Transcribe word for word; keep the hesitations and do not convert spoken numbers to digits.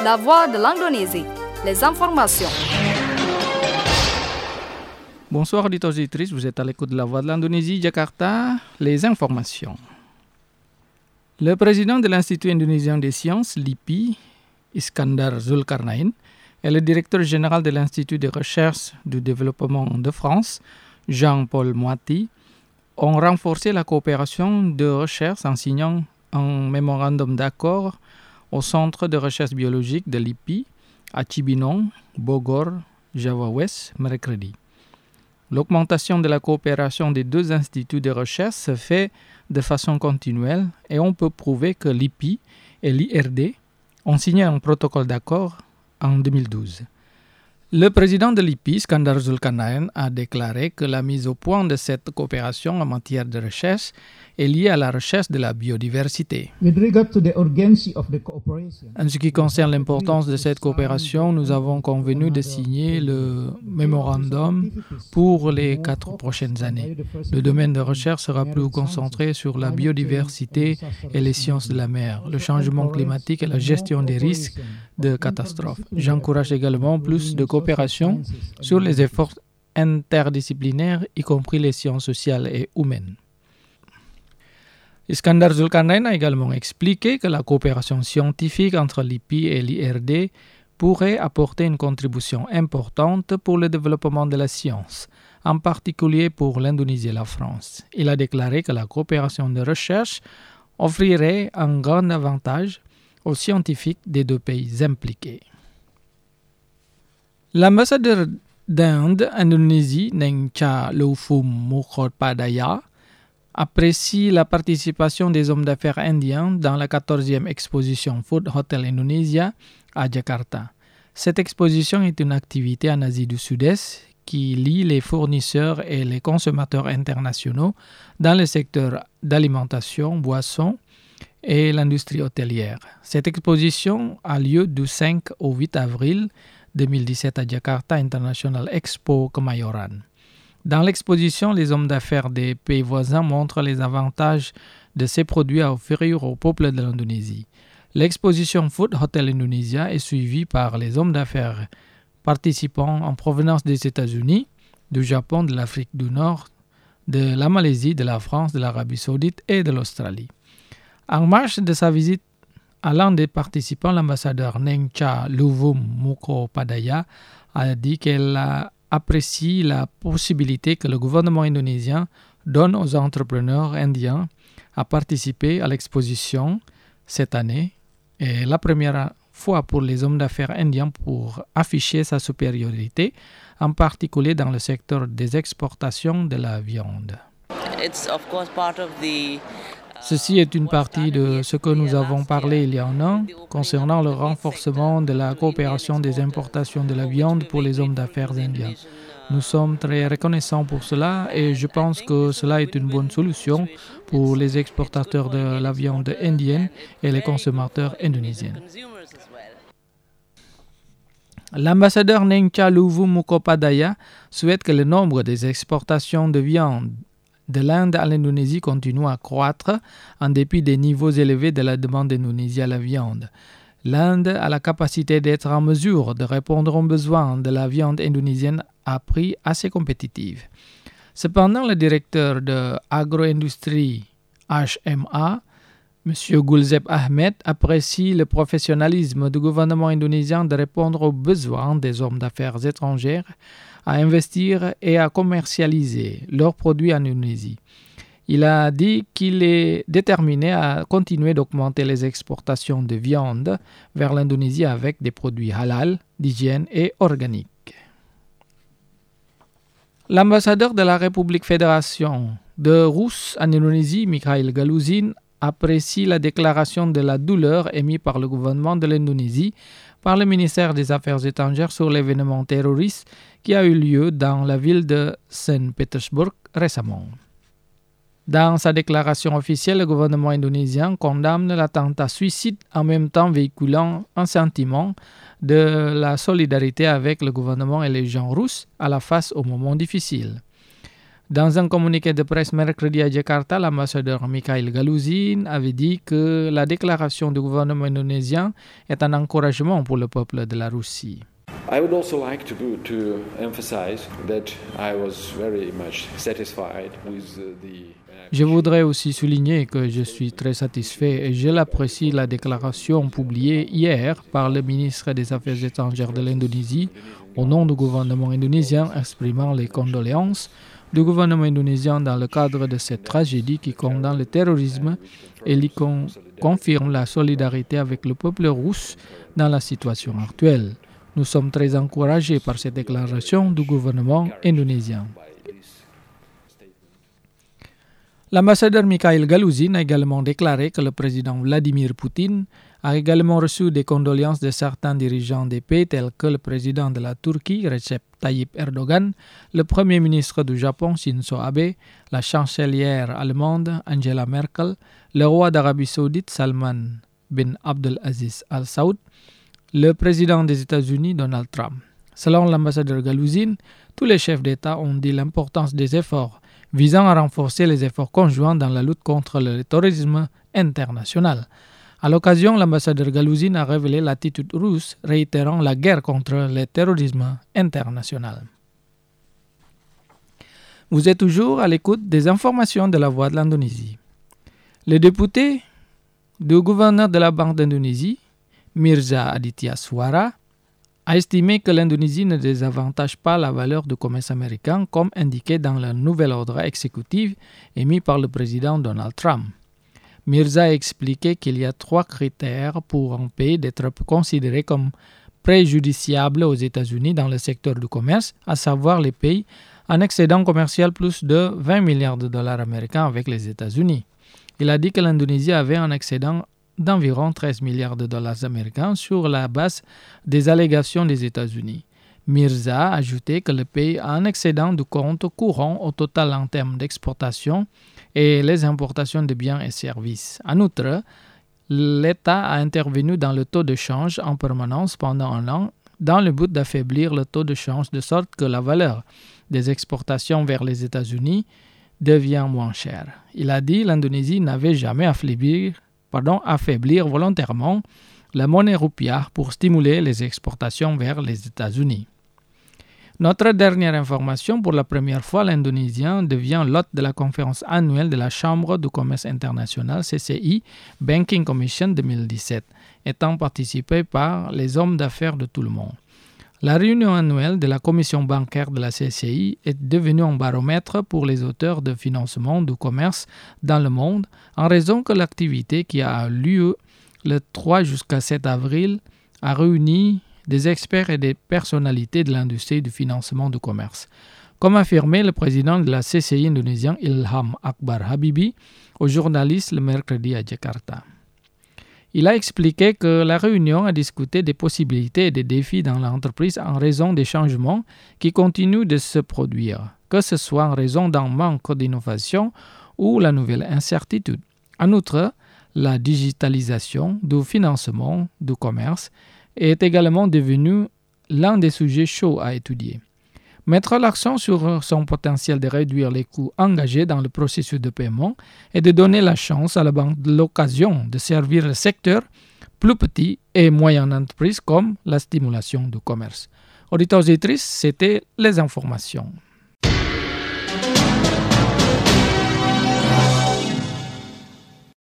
La voix de l'Indonésie, les informations. Bonsoir auditeurs et auditrices, vous êtes à l'écoute de la voix de l'Indonésie, Jakarta, les informations. Le président de l'Institut indonésien des sciences, l'I P I, Iskandar Zulkarnain, et le directeur général de l'Institut de recherche du développement de France, Jean-Paul Moati, ont renforcé la coopération de recherche en signant un mémorandum d'accord au Centre de recherche biologique de l'I P I à Cibinong, Bogor, Java Ouest, mercredi. L'augmentation de la coopération des deux instituts de recherche se fait de façon continuelle et on peut prouver que l'I P I et l'I R D ont signé un protocole d'accord en deux mille douze. Le président de l'I P I, Iskandar Zulkarnain, a déclaré que la mise au point de cette coopération en matière de recherche est liée à la recherche de la biodiversité. With regard to the urgency of the cooperation, En ce qui concerne l'importance de cette coopération, nous avons convenu de signer le mémorandum pour les quatre prochaines années. Le domaine de recherche sera plus concentré sur la biodiversité et les sciences de la mer, le changement climatique et la gestion des risques de catastrophes. J'encourage également plus de coopération sur les efforts interdisciplinaires, y compris les sciences sociales et humaines. Iskandar Zulkarnain a également expliqué que la coopération scientifique entre l'I P I et l'I R D pourrait apporter une contribution importante pour le développement de la science, en particulier pour l'Indonésie et la France. Il a déclaré que la coopération de recherche offrirait un grand avantage aux scientifiques des deux pays impliqués. L'ambassadeur d'Inde en Indonésie, Neng Cha Loufum Mukhopadaya, apprécie la participation des hommes d'affaires indiens dans la quatorzième exposition Food Hotel Indonesia à Jakarta. Cette exposition est une activité en Asie du Sud-Est qui lie les fournisseurs et les consommateurs internationaux dans le secteur d'alimentation, boissons et l'industrie hôtelière. Cette exposition a lieu du cinq au huit avril deux mille dix-sept à Jakarta International Expo Kemayoran. Dans l'exposition, les hommes d'affaires des pays voisins montrent les avantages de ces produits à offrir au peuple de l'Indonésie. L'exposition Food Hotel Indonesia est suivie par les hommes d'affaires participants en provenance des États-Unis, du Japon, de l'Afrique du Nord, de la Malaisie, de la France, de l'Arabie Saoudite et de l'Australie. En marge de sa visite à l'un des participants, l'ambassadeur Neng Cha Loufum Mukhopadaya a dit qu'elle a apprécie la possibilité que le gouvernement indonésien donne aux entrepreneurs indiens à participer à l'exposition cette année et la première fois pour les hommes d'affaires indiens pour afficher sa supériorité, en particulier dans le secteur des exportations de la viande. It's of course part of the Ceci est une partie de ce que nous avons parlé il y a un an concernant le renforcement de la coopération des importations de la viande pour les hommes d'affaires indiens. Nous sommes très reconnaissants pour cela et je pense que cela est une bonne solution pour les exportateurs de la viande indienne et les consommateurs indonésiens. L'ambassadeur Neng Cha Loufum Mukhopadaya souhaite que le nombre des exportations de viande de l'Inde à l'Indonésie continue à croître en dépit des niveaux élevés de la demande indonésienne à la viande. L'Inde a la capacité d'être en mesure de répondre aux besoins de la viande indonésienne à prix assez compétitif. Cependant, le directeur de agro-industrie H M A, M. Gulzeb Ahmed, apprécie le professionnalisme du gouvernement indonésien de répondre aux besoins des hommes d'affaires étrangers à investir et à commercialiser leurs produits en Indonésie. Il a dit qu'il est déterminé à continuer d'augmenter les exportations de viande vers l'Indonésie avec des produits halal, d'hygiène et organiques. L'ambassadeur de la République fédération de Russie en Indonésie, Mikhail Galuzin, apprécie la déclaration de la douleur émise par le gouvernement de l'Indonésie par le ministère des Affaires étrangères sur l'événement terroriste qui a eu lieu dans la ville de Saint-Pétersbourg récemment. Dans sa déclaration officielle, le gouvernement indonésien condamne l'attentat suicide en même temps véhiculant un sentiment de la solidarité avec le gouvernement et les gens russes à la face au moment difficile. Dans un communiqué de presse mercredi à Jakarta, l'ambassadeur Mikhail Galuzin avait dit que la déclaration du gouvernement indonésien est un encouragement pour le peuple de la Russie. I would also like to, to emphasize that I was very much satisfied with the Je voudrais aussi souligner que je suis très satisfait et je l'apprécie la déclaration publiée hier par le ministre des Affaires étrangères de l'Indonésie au nom du gouvernement indonésien exprimant les condoléances du gouvernement indonésien dans le cadre de cette tragédie qui condamne le terrorisme et qui con- confirme la solidarité avec le peuple russe dans la situation actuelle. Nous sommes très encouragés par cette déclaration du gouvernement indonésien. L'ambassadeur Mikhail Galuzin a également déclaré que le président Vladimir Poutine a également reçu des condoléances de certains dirigeants des pays tels que le président de la Turquie, Recep Tayyip Erdogan, le premier ministre du Japon, Shinzo Abe, la chancelière allemande, Angela Merkel, le roi d'Arabie Saoudite, Salman bin Abdelaziz Al Saoud, le président des États-Unis, Donald Trump. Selon l'ambassadeur Galuzin, tous les chefs d'État ont dit l'importance des efforts visant à renforcer les efforts conjoints dans la lutte contre le terrorisme international. À l'occasion, l'ambassadeur Galuzin a révélé l'attitude russe, réitérant la guerre contre le terrorisme international. Vous êtes toujours à l'écoute des informations de la Voix de l'Indonésie. Le député du gouverneur de la Banque d'Indonésie, Mirza Aditya Suara, a estimé que l'Indonésie ne désavantage pas la valeur du commerce américain comme indiqué dans le nouvel ordre exécutif émis par le président Donald Trump. Mirza a expliqué qu'il y a trois critères pour un pays d'être considéré comme préjudiciable aux États-Unis dans le secteur du commerce, à savoir les pays en excédent commercial plus de vingt milliards de dollars américains avec les États-Unis. Il a dit que l'Indonésie avait un excédent d'environ treize milliards de dollars américains sur la base des allégations des États-Unis. Mirza a ajouté que le pays a un excédent de compte courant au total en termes d'exportation et les importations de biens et services. En outre, l'État a intervenu dans le taux de change en permanence pendant un an dans le but d'affaiblir le taux de change de sorte que la valeur des exportations vers les États-Unis devient moins chère. Il a dit que l'Indonésie n'avait jamais affaibli Pardon, affaiblir volontairement la monnaie roupiah pour stimuler les exportations vers les États-Unis. Notre dernière information, pour la première fois, l'Indonésien devient l'hôte de la conférence annuelle de la Chambre du commerce international, C C I, Banking Commission deux mille dix-sept, étant participé par les hommes d'affaires de tout le monde. La réunion annuelle de la commission bancaire de la C C I est devenue un baromètre pour les auteurs de financement du commerce dans le monde en raison que l'activité qui a lieu le trois jusqu'à sept avril a réuni des experts et des personnalités de l'industrie du financement du commerce. Comme affirmé le président de la C C I indonésien Ilham Akbar Habibi aux journalistes le mercredi à Jakarta. Il a expliqué que la réunion a discuté des possibilités et des défis dans l'entreprise en raison des changements qui continuent de se produire, que ce soit en raison d'un manque d'innovation ou la nouvelle incertitude. En outre, la digitalisation du financement du commerce est également devenue l'un des sujets chauds à étudier. Mettre l'accent sur son potentiel de réduire les coûts engagés dans le processus de paiement et de donner la chance à la banque de l'occasion de servir le secteur plus petit et moyen entreprises comme la stimulation du commerce. Auditeurs et auditrices, c'était les informations.